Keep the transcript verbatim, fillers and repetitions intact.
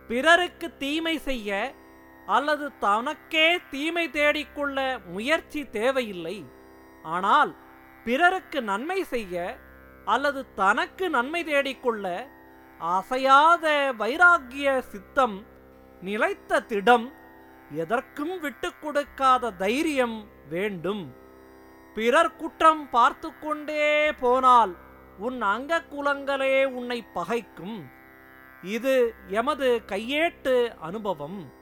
பிறருக்கு தீமை செய்ய அல்லது தனக்கே தீமை தேடிக்கொள்ள முயற்சி தேவையில்லை. ஆனால் பிறருக்கு நன்மை செய்ய அல்லது தனக்கு நன்மை தேடிக்கொள்ள அசையாத வைராகிய சித்தம், நிலைத்த திடம், எதற்கும் விட்டு கொடுக்காத தைரியம் வேண்டும். பிறர் குற்றம் பார்த்து கொண்டே போனால் உன் அங்க குலங்களே உன்னை பகைக்கும். இது எமது கையேட்டு அனுபவம்.